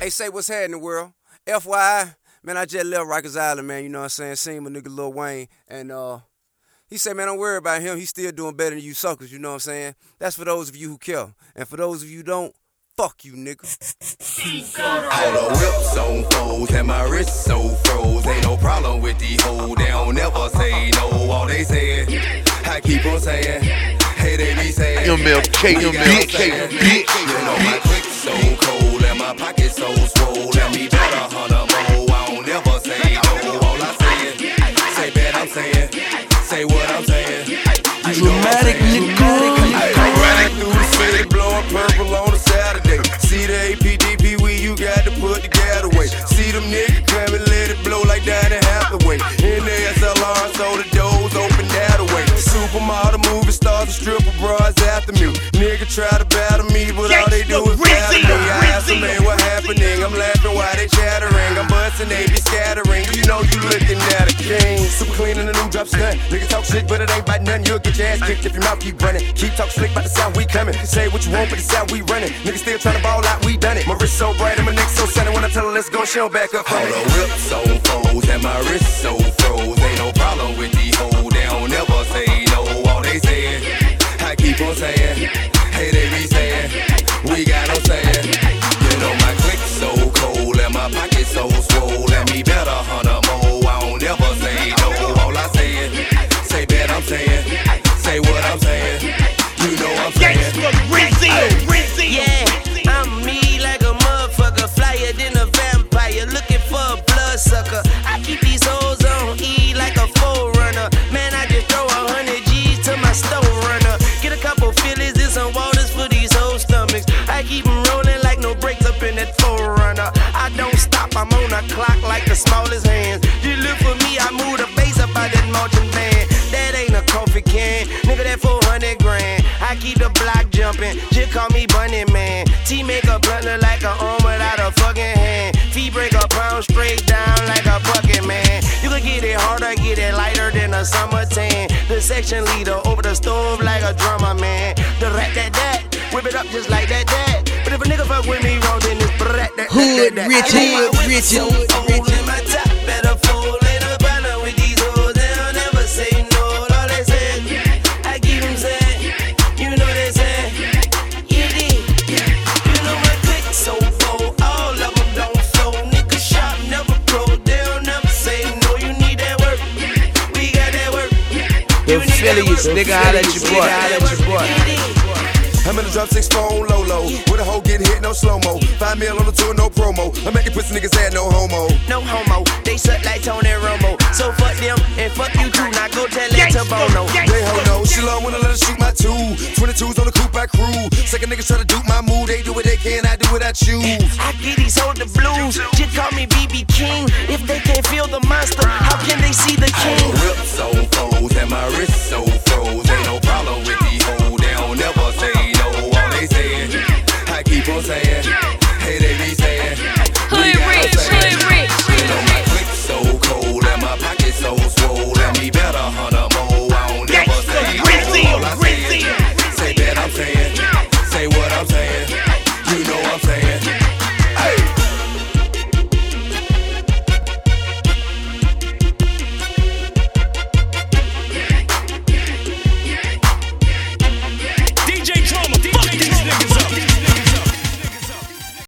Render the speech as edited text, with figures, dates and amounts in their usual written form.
Hey, say what's happening, world. FYI, man, I just left Rikers Island, man. You know what I'm saying? Seen my nigga Lil Wayne, and he said, man, don't worry about him. He's still doing better than you suckers. You know what I'm saying? That's for those of you who care, and for those of you who don't, fuck you, nigga. All the whips on foes and my wrist so froze. Ain't no problem with these hoes. They don't never say no. All they say, I keep on saying. Hey, they be saying MLK, bitch. You know my click so cold and my pocket so swole. Let me bet 100 more. I don't never say no. All I say bet I'm saying. Say what I'm saying. Dramatic nigga. Riding through the city, blowing purple on a Saturday. See the APDP, you got to put the gas away. See them niggas coming, let it blow like Danny Hathaway. In the SLR, so the doors open that away. Supermodel movie stars and stripper bras after me. Nigga try to battle me, but all they do is battle me. I ask them, man, what happening? I'm laughing while they chattering. I'm busting, they be scattering. You know you looking at a king. Super clean in the new drop stunt. Niggas talk shit, but it ain't about nothing. You'll get your ass kicked if your mouth keep running. Keep talk slick about the sound we coming. Say what you want, but the sound we running. Niggas still tryna ball out, we done it. My wrist so bright and my neck so sunny. When I tell her let's go, she don't back up from it. All the whips so foes and my wrist so froze. Ain't no problem with these hoes. They don't never say no. All they say, I keep on saying. Hey, they be saying, we got no saying. You know my click so cold and my pocket so swole. Let me bet 100 more. I don't never say no. All I say bet I'm saying. Say what I'm saying. You know I'm saying. Yeah, I'm me like a motherfucker, flyer than a vampire, looking for a bloodsucker. I keep these hoes on E like a forerunner. Man, I just throw 100 G's to my store runner. Get a couple Phillies and some waters for these whole stomachs. I keep them rolling like no brakes up in that forerunner. I don't stop, I'm on a clock like the smallest hands. You look for me, I move the bass up out that marching band. That ain't a coffee can, nigga, that 400 grand. I keep the block jumping, just call me Bunny Man. T make a blunt look like an arm without a fucking hand. Feet break a pound straight down like a bucket, man. You can get it harder, get it lighter than a summer tan. The section leader over the stove like a drummer, man. The rat that, whip it up just like that. But if a nigga fuck with me wrong, then it's brat that. Hood rich. In my top, better fold in a banner with these hoes. They'll never say no. All they say, I keep them saying, you know they say, you did. You know my click so full, all of them don't flow. Nigga shop never pro, they'll never say no. You need that work, we got that work. The Phillies, nigga, holla at your boy. I'm in the drop 6 phone low. With a hoe getting hit, no slow-mo. 5 mil on the tour, no promo. I'm making pussy niggas add no homo. No homo, they suck like Tony Romo. So fuck them and fuck you too. Now go tell it to Bono. They ho no, she love when I let her shoot my two. 22s on the coupe I cruise. Second niggas try to dupe my mood. They do what they can, I do what I choose. I get these hoes the blues. Just call me BB King. If they can't feel the monster, how can they see the king? All the whips so foes and my wrist so